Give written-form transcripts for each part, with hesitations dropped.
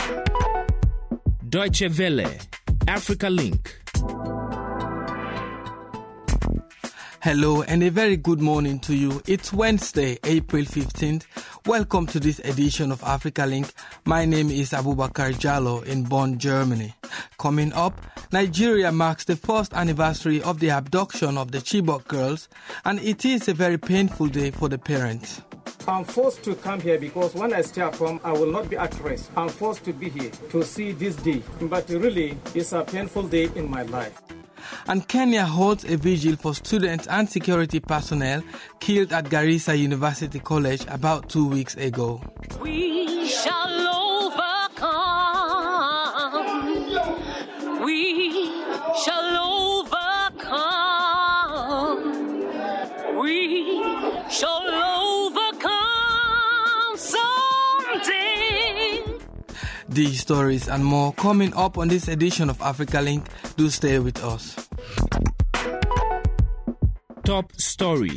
Deutsche Welle, Africa Link. Hello and a very good morning to you. It's Wednesday, April 15th. Welcome to this edition of Africa Link. My name is Abubakar Jallo in Bonn, Germany. Coming up, Nigeria marks the first anniversary of the abduction of the Chibok girls, and it is a very painful day for the parents. I'm forced to come here because when I stay at home, I will not be at rest. I'm forced to be here to see this day. But really, it's a painful day in my life. And Kenya holds a vigil for students and security personnel killed at Garissa University College about 2 weeks ago. We shall overcome. We shall overcome. We shall overcome someday. These stories and more coming up on this edition of Africa Link. Do stay with us. Top story.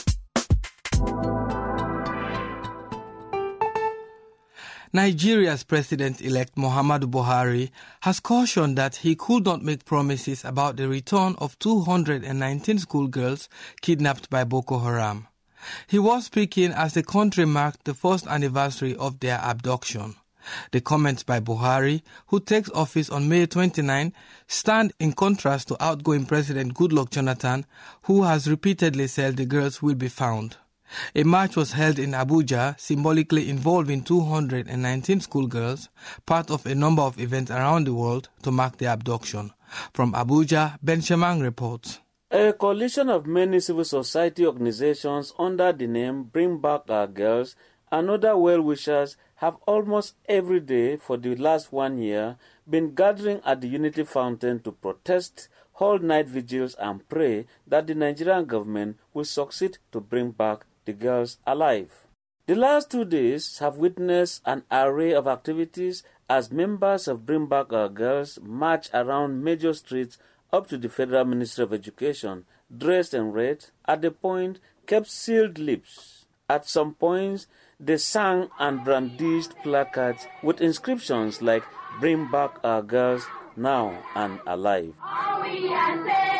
Nigeria's President-elect Muhammadu Buhari has cautioned that he could not make promises about the return of 219 schoolgirls kidnapped by Boko Haram. He was speaking as the country marked the first anniversary of their abduction. The comments by Buhari, who takes office on May 29, stand in contrast to outgoing President Goodluck Jonathan, who has repeatedly said the girls will be found. A march was held in Abuja, symbolically involving 219 schoolgirls, part of a number of events around the world to mark the abduction. From Abuja, Ben Shemang reports. A coalition of many civil society organizations under the name Bring Back Our Girls and other well-wishers have almost every day for the last 1 year been gathering at the Unity Fountain to protest, hold night vigils and pray that the Nigerian government will succeed to bring back the girls alive. The last 2 days have witnessed an array of activities as members of Bring Back Our Girls march around major streets up to the Federal Ministry of Education, dressed in red, at the point kept sealed lips. At some points, they sang and brandished placards with inscriptions like "Bring back our girls now and alive." All we are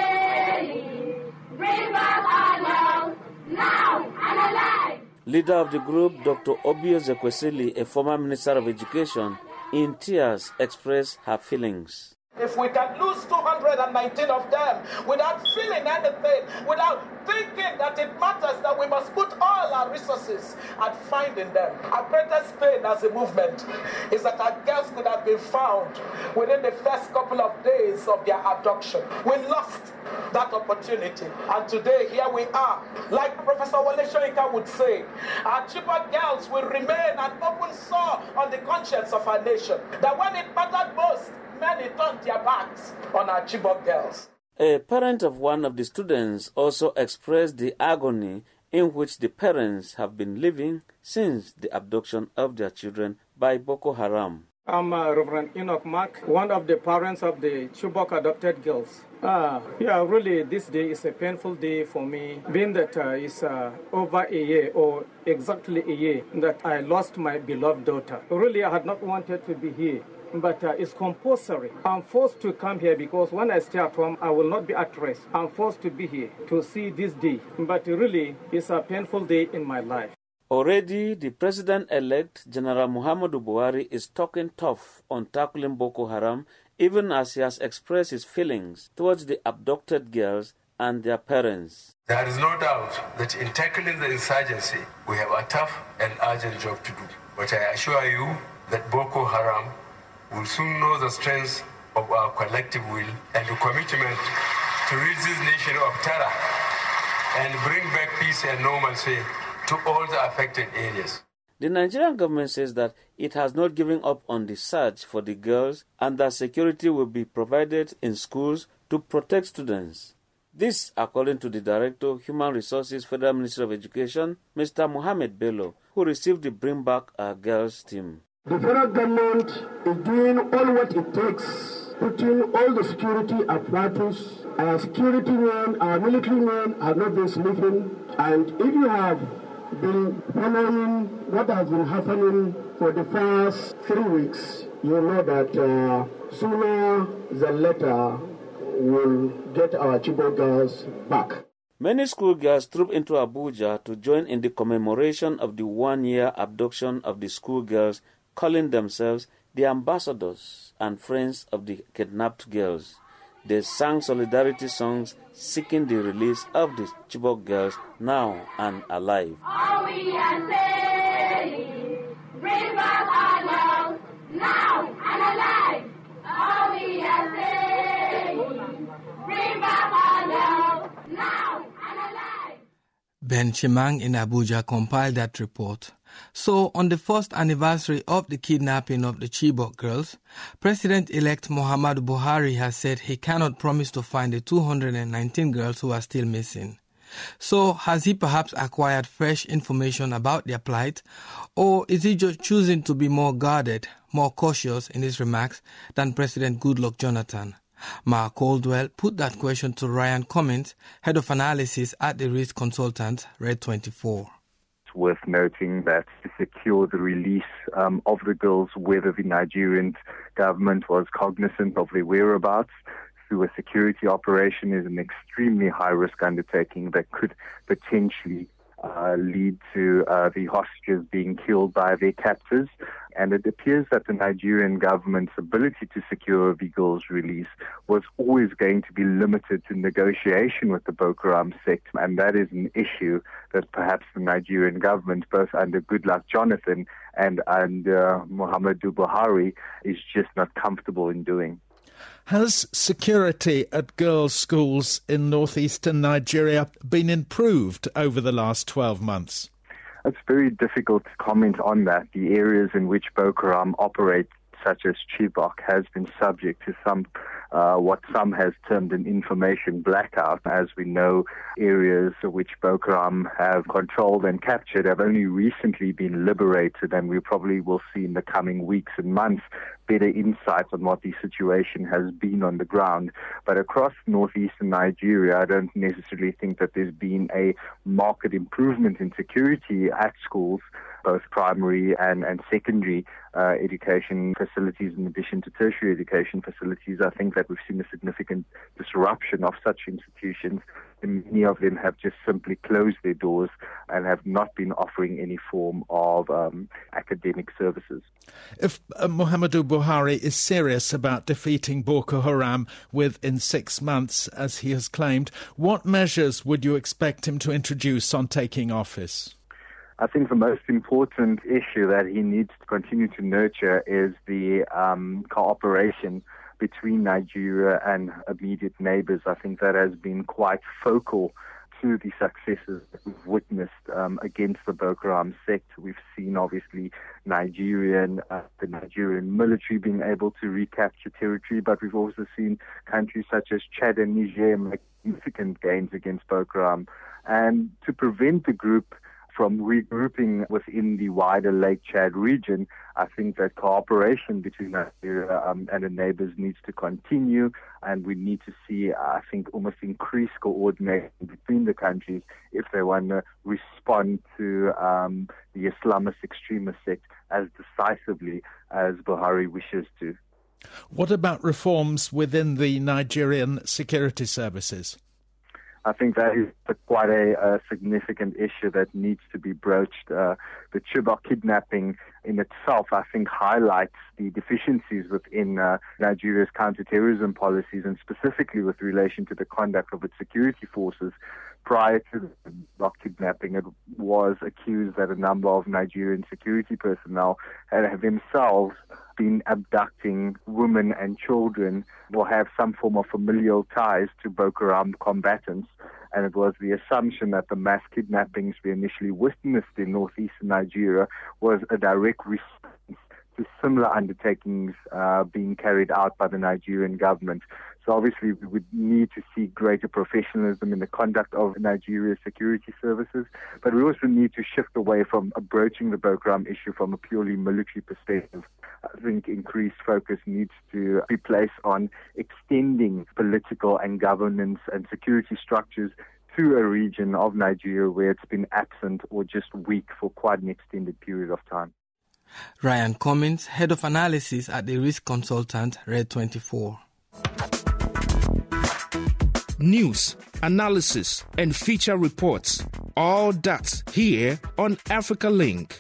saying, bring back our girls now and alive. Leader of the group, Dr. Obi Ezekwesili, a former Minister of Education, in tears expressed her feelings. If we can lose 219 of them without feeling anything, without thinking that it matters, that we must put all our resources at finding them. Our greatest pain as a movement is that our girls could have been found within the first couple of days of their abduction. We lost that opportunity, and today here we are. Like Professor Wole Soyinka would say, our Chibok girls will remain an open sore on the conscience of our nation. That when it mattered most, many turned their backs on our Chibok girls. A parent of one of the students also expressed the agony in which the parents have been living since the abduction of their children by Boko Haram. I'm Reverend Enoch Mark, one of the parents of the Chibok adopted girls. Really, this day is a painful day for me, being that it's over a year, or exactly a year, that I lost my beloved daughter. Really, I had not wanted to be here, but it's compulsory. I'm forced to come here because when I stay at home, I will not be at rest. I'm forced to be here to see this day, but really, it's a painful day in my life. Already, the President-elect, General Muhammadu Buhari, is talking tough on tackling Boko Haram, even as he has expressed his feelings towards the abducted girls and their parents. There is no doubt that in tackling the insurgency, we have a tough and urgent job to do. But I assure you that Boko Haram will soon know the strength of our collective will and the commitment to rid this nation of terror and bring back peace and normalcy to all the affected areas. The Nigerian government says that it has not given up on the search for the girls and that security will be provided in schools to protect students. This, according to the Director of Human Resources, Federal Ministry of Education, Mr. Mohammed Bello, who received the Bring Back Our Girls team. The federal government is doing all what it takes, putting all the security apparatus. Our security men, our military men have not been sleeping, and if you have been following what has been happening for the past 3 weeks, you know that sooner than later we'll get our Chibok girls back. Many schoolgirls trooped into Abuja to join in the commemoration of the 1-year abduction of the schoolgirls, calling themselves the ambassadors and friends of the kidnapped girls. They sang solidarity songs seeking the release of the Chibok girls now and alive. All we are saying, bring back our girls now and alive. All we are saying, bring back our girls now and alive. Ben Chimang in Abuja compiled that report. So, on the first anniversary of the kidnapping of the Chibok girls, President-elect Muhammadu Buhari has said he cannot promise to find the 219 girls who are still missing. So, has he perhaps acquired fresh information about their plight, or is he just choosing to be more guarded, more cautious in his remarks than President Goodluck Jonathan? Mark Caldwell put that question to Ryan Cummins, head of analysis at the risk consultant, Red 24. Worth noting that to secure the release of the girls, whether the Nigerian government was cognizant of their whereabouts through a security operation, is an extremely high-risk undertaking that could potentially lead to the hostages being killed by their captors. And it appears that the Nigerian government's ability to secure the girls' release was always going to be limited to negotiation with the Boko Haram sect, and that is an issue that perhaps the Nigerian government, both under Goodluck Jonathan and under Muhammadu Buhari, is just not comfortable in doing. Has security at girls' schools in northeastern Nigeria been improved over the last 12 months? It's very difficult to comment on that. The areas in which Boko Haram operate, such as Chibok, has been subject to what some has termed an information blackout. As we know, areas which Boko Haram have controlled and captured have only recently been liberated, and we probably will see in the coming weeks and months better insight on what the situation has been on the ground. But across northeastern Nigeria, I don't necessarily think that there's been a marked improvement in security at schools, both primary and secondary education facilities in addition to tertiary education facilities. I think that we've seen a significant disruption of such institutions, and many of them have just simply closed their doors and have not been offering any form of academic services. If Muhammadu Buhari is serious about defeating Boko Haram within 6 months, as he has claimed, what measures would you expect him to introduce on taking office? I think the most important issue that he needs to continue to nurture is the cooperation between Nigeria and immediate neighbors. I think that has been quite focal to the successes that we've witnessed against the Boko Haram sect. We've seen, obviously, the Nigerian military being able to recapture territory, but we've also seen countries such as Chad and Niger make significant gains against Boko Haram. And to prevent the group from regrouping within the wider Lake Chad region, I think that cooperation between Nigeria and the neighbors needs to continue, and we need to see, I think, almost increased coordination between the countries if they want to respond to the Islamist extremist sect as decisively as Buhari wishes to. What about reforms within the Nigerian security services? I think that is quite a significant issue that needs to be broached. The Chibok kidnapping in itself, I think, highlights the deficiencies within Nigeria's counterterrorism policies, and specifically with relation to the conduct of its security forces. Prior to the Chibok kidnapping, it was accused that a number of Nigerian security personnel have themselves been abducting women and children or have some form of familial ties to Boko Haram combatants. And it was the assumption that the mass kidnappings we initially witnessed in northeastern Nigeria was a direct response to similar undertakings being carried out by the Nigerian government. So obviously we would need to see greater professionalism in the conduct of Nigeria's security services, but we also need to shift away from approaching the Boko Haram issue from a purely military perspective. I think increased focus needs to be placed on extending political and governance and security structures to a region of Nigeria where it's been absent or just weak for quite an extended period of time. Ryan Cummins, head of analysis at the risk consultant Red 24. News, analysis, and feature reports. All that here on Africa Link.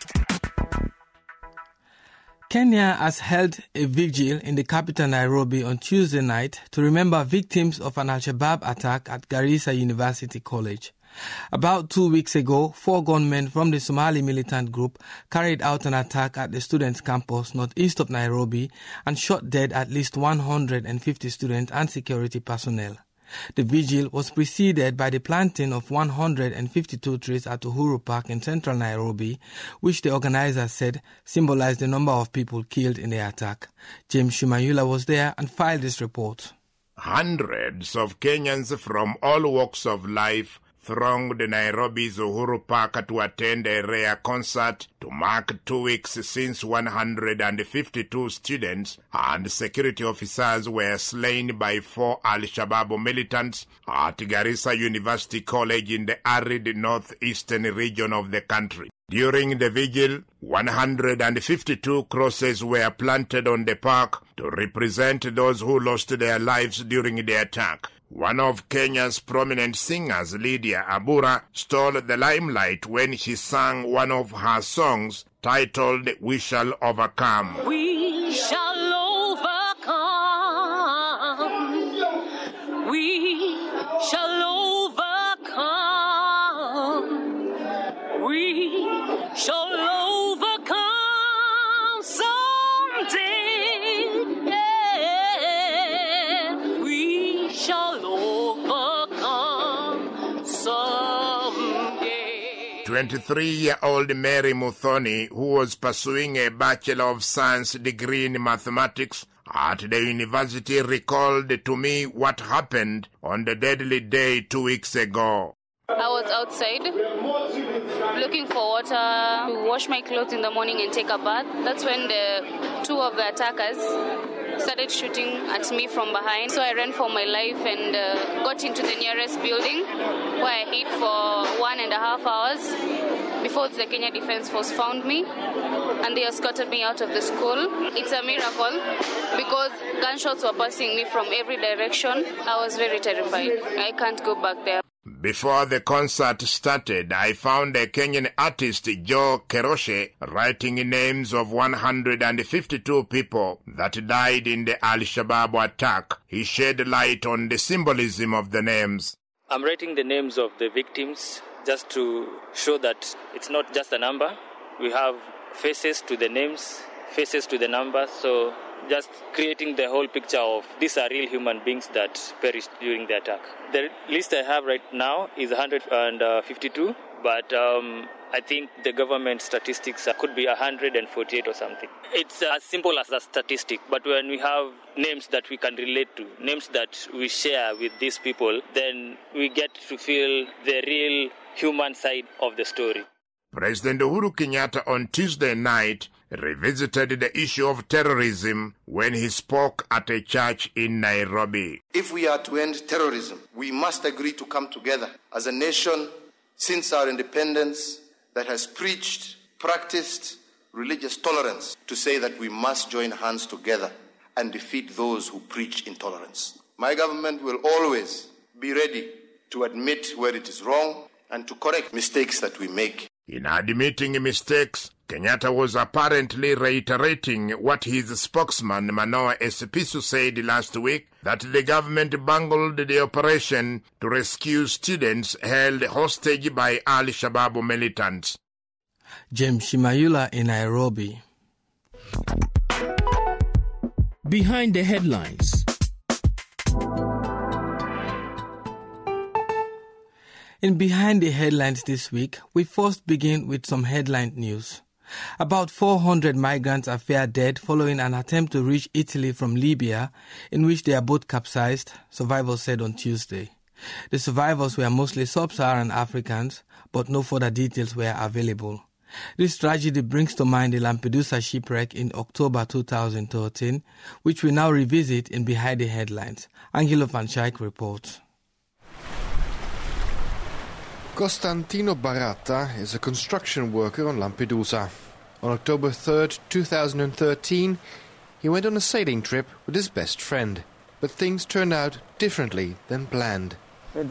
Kenya has held a vigil in the capital Nairobi on Tuesday night to remember victims of an Al-Shabaab attack at Garissa University College. About 2 weeks ago, 4 gunmen from the Somali militant group carried out an attack at the students' campus northeast of Nairobi and shot dead at least 150 students and security personnel. The vigil was preceded by the planting of 152 trees at Uhuru Park in central Nairobi, which the organizers said symbolized the number of people killed in the attack. James Shumayula was there and filed this report. Hundreds of Kenyans from all walks of life thronged Nairobi's Uhuru Park to attend a rare concert to mark 2 weeks since 152 students and security officers were slain by 4 Al-Shabaab militants at Garissa University College in the arid northeastern region of the country. During the vigil, 152 crosses were planted on the park to represent those who lost their lives during the attack. One of Kenya's prominent singers, Lydia Abura, stole the limelight when she sang one of her songs titled We Shall Overcome. We shall overcome. We shall overcome. We shall overcome someday. Yeah. We shall overcome someday. 23-year-old Mary Muthoni, who was pursuing a Bachelor of Science degree in mathematics at the university, recalled to me what happened on the deadly day 2 weeks ago. I was outside looking for water to wash my clothes in the morning and take a bath. That's when the 2 of the attackers started shooting at me from behind. So I ran for my life and got into the nearest building where I hid for 1.5 hours before the Kenya Defence Force found me and they escorted me out of the school. It's a miracle because gunshots were passing me from every direction. I was very terrified. I can't go back there. Before the concert started, I found a Kenyan artist, Joe Keroshe, writing names of 152 people that died in the Al-Shabaab attack. He shed light on the symbolism of the names. I'm writing the names of the victims just to show that it's not just a number. We have faces to the names, faces to the numbers, so just creating the whole picture of these are real human beings that perished during the attack. The list I have right now is 152, but I think the government statistics could be 148 or something. It's as simple as a statistic, but when we have names that we can relate to, names that we share with these people, then we get to feel the real human side of the story. President Uhuru Kenyatta on Tuesday night revisited the issue of terrorism when he spoke at a church in Nairobi. If we are to end terrorism, we must agree to come together as a nation since our independence that has preached, practiced religious tolerance, to say that we must join hands together and defeat those who preach intolerance. My government will always be ready to admit where it is wrong and to correct mistakes that we make. In admitting mistakes, Kenyatta was apparently reiterating what his spokesman Manoa Esipisu said last week, that the government bungled the operation to rescue students held hostage by Al-Shabaab militants. James Shimayula in Nairobi. Behind the headlines. In Behind the Headlines this week, we first begin with some headline news. About 400 migrants are found dead following an attempt to reach Italy from Libya, in which their boat capsized, survivors said on Tuesday. The survivors were mostly sub-Saharan Africans, but no further details were available. This tragedy brings to mind the Lampedusa shipwreck in October 2013, which we now revisit in Behind the Headlines. Angelo Van Schaik reports. Costantino Baratta is a construction worker on Lampedusa. On October 3rd, 2013, he went on a sailing trip with his best friend. But things turned out differently than planned. When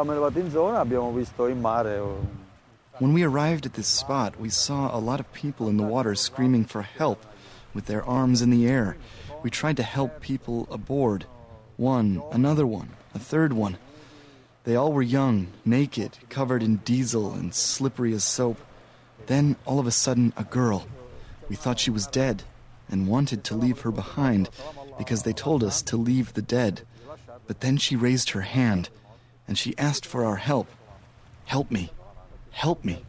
we arrived at this spot, we saw a lot of people in the water screaming for help with their arms in the air. We tried to help people aboard. One, another one, a third one. They all were young, naked, covered in diesel and slippery as soap. Then, all of a sudden, a girl. We thought she was dead and wanted to leave her behind because they told us to leave the dead. But then she raised her hand and she asked for our help. Help me. Help me.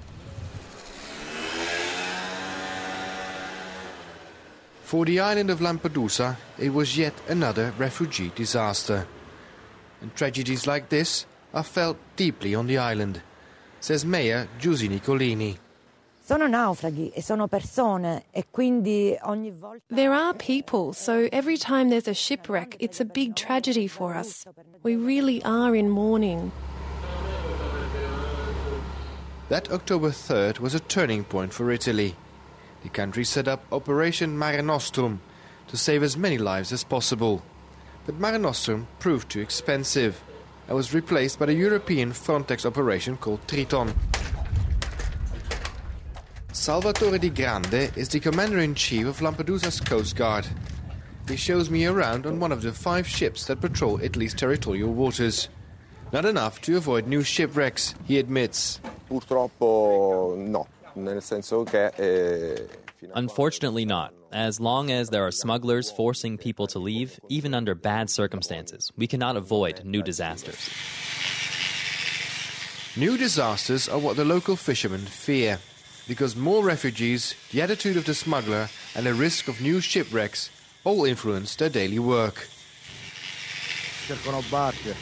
For the island of Lampedusa, it was yet another refugee disaster. And tragedies like this are felt deeply on the island, says Mayor Giusy Nicolini. Sono naufraghi e sono persone e quindi ogni volta... There are people, so every time there's a shipwreck, it's a big tragedy for us. We really are in mourning. That October 3rd was a turning point for Italy. The country set up Operation Mare Nostrum to save as many lives as possible. But Mare Nostrum proved too expensive and was replaced by the European Frontex operation called Triton. Salvatore Di Grande is the Commander-in-Chief of Lampedusa's Coast Guard. He shows me around on one of the 5 ships that patrol Italy's territorial waters. Not enough to avoid new shipwrecks, he admits. Purtroppo no, nel senso che Unfortunately not. As long as there are smugglers forcing people to leave, even under bad circumstances, we cannot avoid new disasters. New disasters are what the local fishermen fear. Because more refugees, the attitude of the smuggler and the risk of new shipwrecks all influence their daily work. The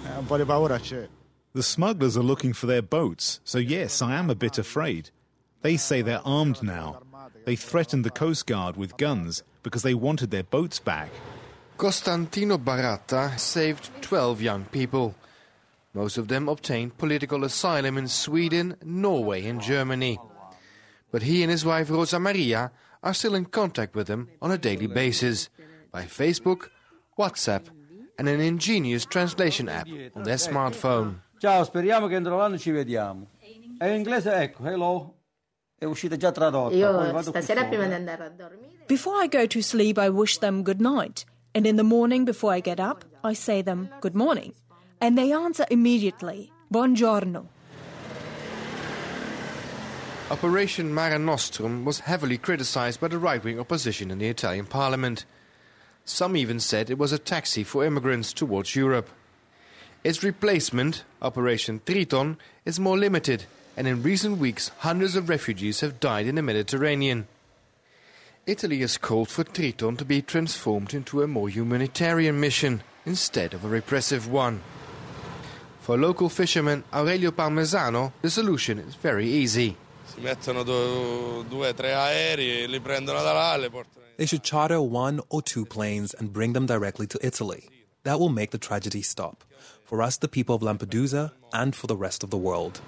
smugglers are looking for their boats, so yes, I am a bit afraid. They say they're armed now. They threatened the Coast Guard with guns because they wanted their boats back. Costantino Baratta saved 12 young people. Most of them obtained political asylum in Sweden, Norway and Germany. But he and his wife Rosa Maria are still in contact with them on a daily basis, by Facebook, WhatsApp and an ingenious translation app on their smartphone. Ciao, speriamo che entro l'anno ci vediamo. E in inglese, ecco, hello. È uscita già tradotta. Before I go to sleep, I wish them good night. And in the morning, before I get up, I say them good morning. And they answer immediately, buongiorno. Operation Mare Nostrum was heavily criticized by the right-wing opposition in the Italian parliament. Some even said it was a taxi for immigrants towards Europe. Its replacement, Operation Triton, is more limited, and in recent weeks hundreds of refugees have died in the Mediterranean. Italy has called for Triton to be transformed into a more humanitarian mission instead of a repressive one. For local fisherman Aurelio Parmesano, the solution is very easy. They should charter 1 or 2 planes and bring them directly to Italy. That will make the tragedy stop, for us, the people of Lampedusa, and for the rest of the world.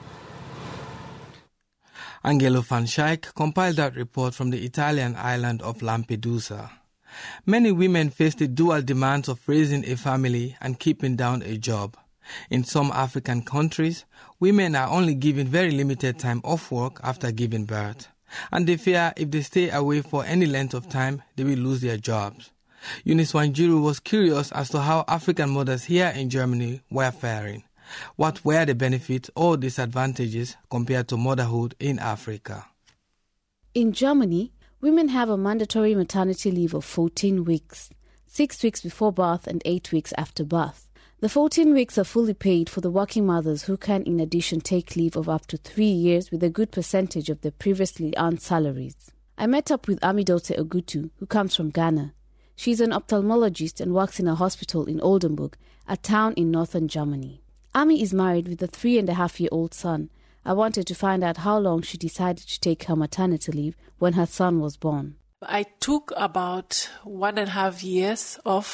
Angelo van Schaik compiled that report from the Italian island of Lampedusa. Many women face the dual demands of raising a family and keeping down a job. In some African countries, women are only given very limited time off work after giving birth, and they fear if they stay away for any length of time, they will lose their jobs. Eunice Wanjiru was curious as to how African mothers here in Germany were faring. What were the benefits or disadvantages compared to motherhood in Africa? In Germany, women have a mandatory maternity leave of 14 weeks, 6 weeks before birth and 8 weeks after birth. The 14 weeks are fully paid for the working mothers who can in addition take leave of up to 3 years with a good percentage of their previously earned salaries. I met up with Amidote Ogutu, who comes from Ghana. She's an ophthalmologist and works in a hospital in Oldenburg, a town in northern Germany. Ami is married with a 3.5-year-old son. I wanted to find out how long she decided to take her maternity leave when her son was born. I took about 1.5 years off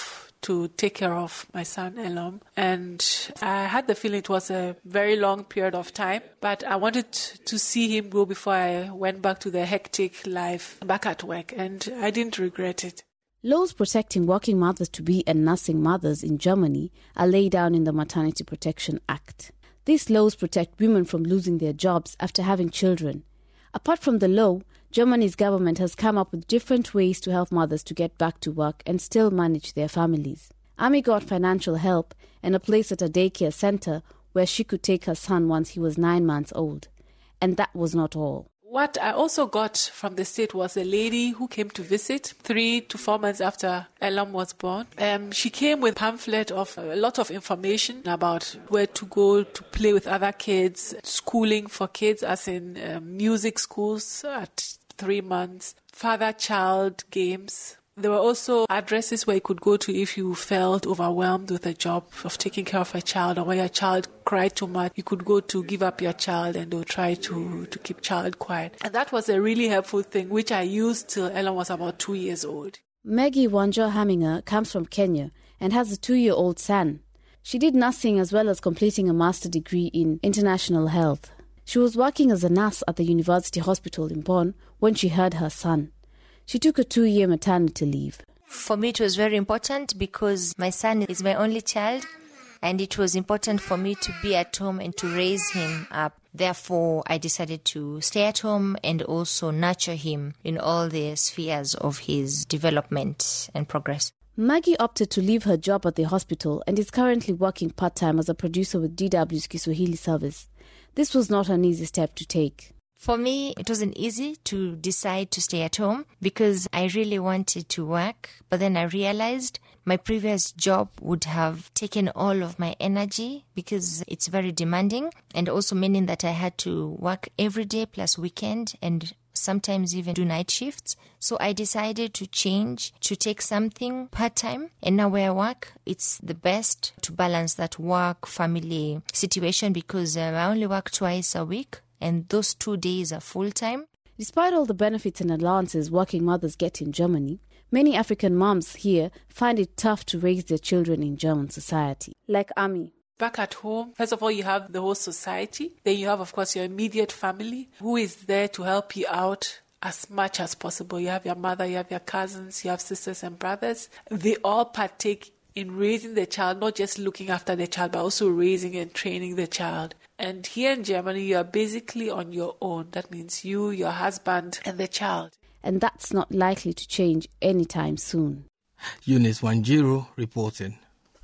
to take care of my son Elam. And I had the feeling it was a very long period of time, but I wanted to see him grow before I went back to the hectic life back at work, and I didn't regret it. Laws protecting working mothers-to-be and nursing mothers in Germany are laid down in the Maternity Protection Act. These laws protect women from losing their jobs after having children. Apart from the law, Germany's government has come up with different ways to help mothers to get back to work and still manage their families. Ami got financial help and a place at a daycare center where she could take her son once he was 9 months old. And that was not all. What I also got from the state was a lady who came to visit 3 to 4 months after Elam was born. She came with a pamphlet of a lot of information about where to go to play with other kids, schooling for kids as in music schools at 3 months, father-child games. There were also addresses where you could go to if you felt overwhelmed with the job of taking care of a child, or when your child cried too much, you could go to give up your child and they'll try to keep child quiet. And that was a really helpful thing, which I used till Ellen was about 2 years old. Maggie Wanja Haminger comes from Kenya and has a 2-year-old son. She did nursing as well as completing a master's degree in international health. She was working as a nurse at the University Hospital in Bonn when she had her son. She took a 2-year maternity leave. For me, it was very important because my son is my only child, and it was important for me to be at home and to raise him up. Therefore, I decided to stay at home and also nurture him in all the spheres of his development and progress. Maggie opted to leave her job at the hospital and is currently working part-time as a producer with DW's Kiswahili service. This was not an easy step to take. For me, it wasn't easy to decide to stay at home because I really wanted to work. But then I realized my previous job would have taken all of my energy because it's very demanding, and also meaning that I had to work every day plus weekend and sometimes even do night shifts. So I decided to change, to take something part-time. And now where I work, it's the best to balance that work-family situation because I only work twice a week. And those 2 days are full-time. Despite all the benefits and allowances working mothers get in Germany, many African moms here find it tough to raise their children in German society. Like Ami. Back at home, first of all, you have the whole society. Then you have, of course, your immediate family who is there to help you out as much as possible. You have your mother, you have your cousins, you have sisters and brothers. They all partake in raising the child, not just looking after the child, but also raising and training the child. And here in Germany, you are basically on your own. That means you, your husband, and the child. And that's not likely to change anytime soon. Eunice Wanjiru reporting.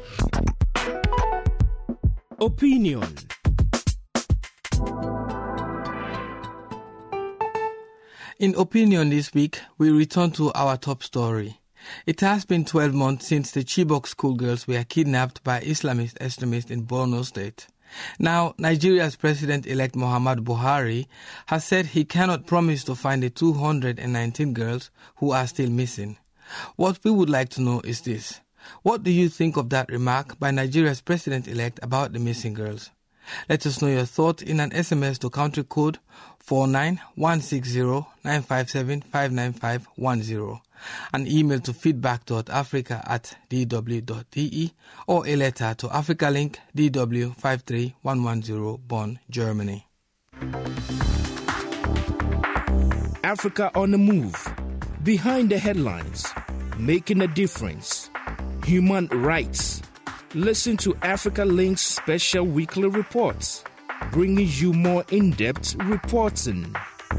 Opinion. In Opinion this week, we return to our top story. It has been 12 months since the Chibok schoolgirls were kidnapped by Islamist extremists in Borno State. Now, Nigeria's President-elect Muhammadu Buhari has said he cannot promise to find the 219 girls who are still missing. What we would like to know is this. What do you think of that remark by Nigeria's President-elect about the missing girls? Let us know your thoughts in an SMS to country code 49160-957-59510, an email to feedback.africa@dw.de, or a letter to Africa Link, DW 53110, Bonn, Germany. Africa on the move. Behind the headlines. Making a difference. Human rights. Listen to Africa Link's special weekly reports, bringing you more in-depth reporting.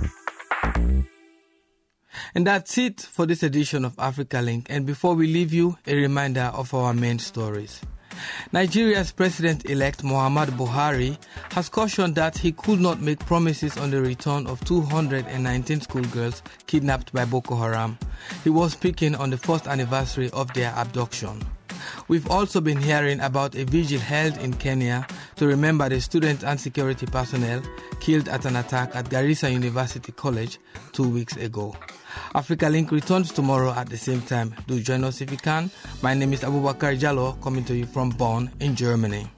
And that's it for this edition of Africa Link. And before we leave you, a reminder of our main stories. Nigeria's President-elect Muhammadu Buhari has cautioned that he could not make promises on the return of 219 schoolgirls kidnapped by Boko Haram. He was speaking on the first anniversary of their abduction. We've also been hearing about a vigil held in Kenya to remember the students and security personnel killed at an attack at Garissa University College 2 weeks ago. Africa Link returns tomorrow at the same time. Do join us if you can. My name is Abubakar Jallo, coming to you from Bonn in Germany.